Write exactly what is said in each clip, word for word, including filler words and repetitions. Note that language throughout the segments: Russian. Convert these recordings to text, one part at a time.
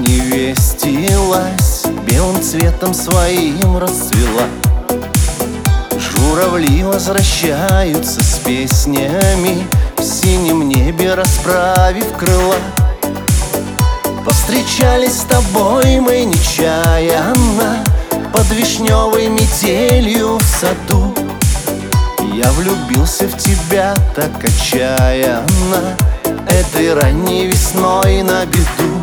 невестилась, белым цветом своим расцвела. Журавли возвращаются с песнями, в синем небе расправив крыла. Повстречались с тобой мы нечаянно под вишневой метелью в саду. Я влюбился в тебя так отчаянно этой ранней весной на беду.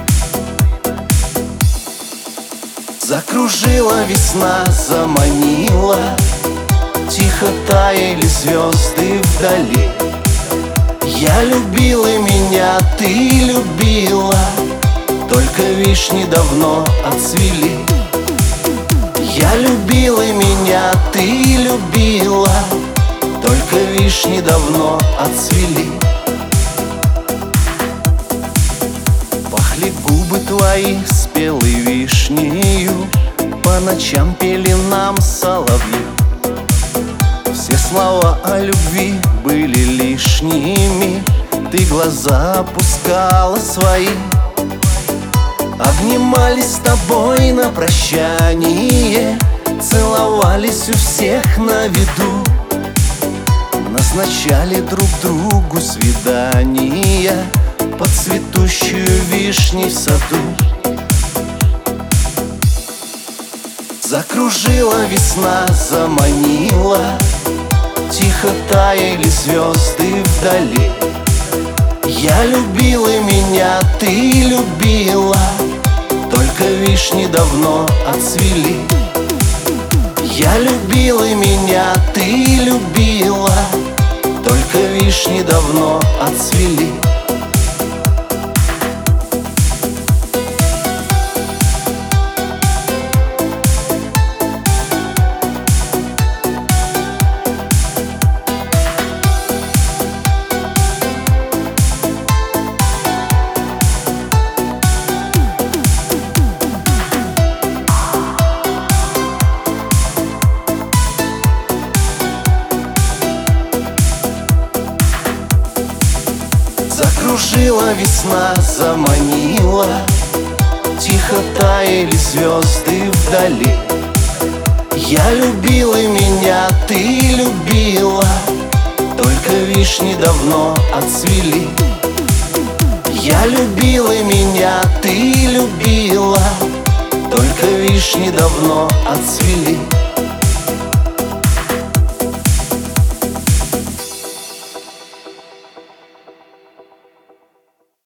Закружила весна, заманила, тихо таяли звезды вдали. Я любила меня, ты любила, только вишни давно отцвели. Я любила меня, ты любила, только вишни давно отцвели. Пахли губы твои спелой вишнею, по ночам пели нам соловьи. Все слова о любви были лишними, ты глаза опускала свои. Обнимались с тобой на прощание, целовались у всех на виду. Назначали друг другу свидания под цветущую вишней в саду. Закружила весна, заманила, тихо таяли звезды вдали. Я любила меня, ты любила, только вишни давно отцвели. Я любила меня, ты любила, только вишни давно отцвели. Закружила весна, заманила, тихо таяли звезды вдали. Я любила меня, ты любила, только вишни давно отцвели. Я любила меня, ты любила, только вишни давно отцвели.